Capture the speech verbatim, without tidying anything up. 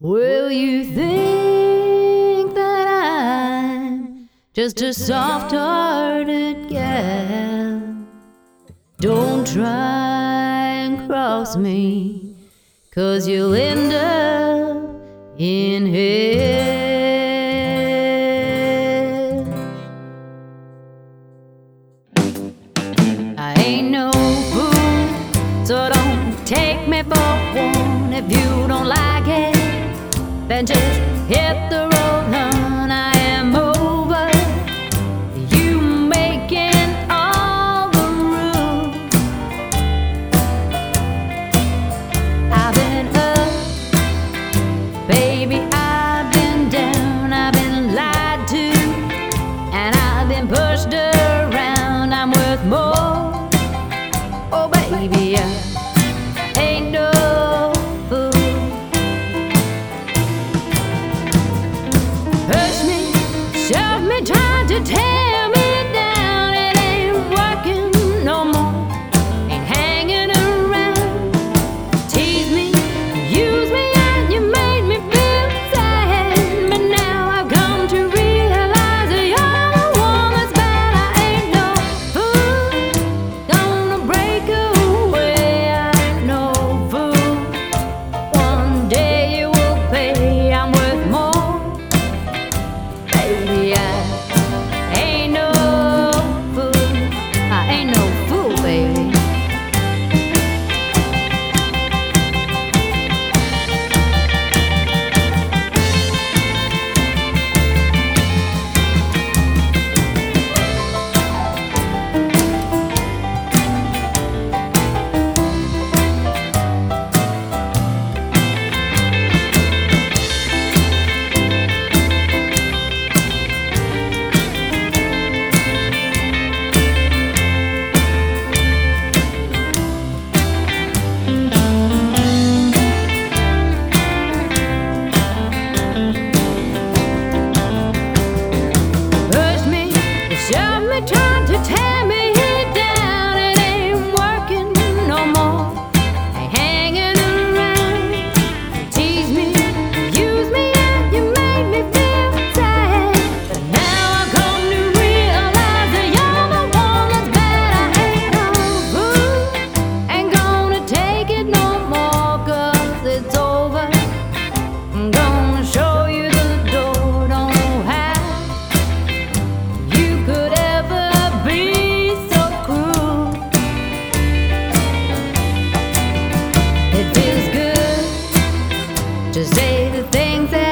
Well, you think that I'm just a soft-hearted gal. Don't try and cross me, 'cause you'll end up in hell. I ain't no fool, so don't take me for one. If you don't like it, then just hit the road, hun. I am over you making all the rules. I've been up, baby, I've been down, I've been lied to, and I've been pushed around. I'm worth more, oh baby, I ain't no tried to tear me down. It ain't working no more. Ain't hanging around. Tease me, use me, and you made me feel sad. But now I've come to realize that you're the one that's bad. I ain't no fool, gonna break away. I ain't no fool. One day you will pay. I'm worth more, baby. I tried to tear me down. It ain't working no more. Ain't hanging around. Tease me, use me, and you made me feel sad. But now I've come to realize that you're the one that's bad. I ain't no fool, ain't gonna take it no more, 'cause it's over. I'm gonna show you the door. Don't know how you could ever be so cruel. It feels good to say the things that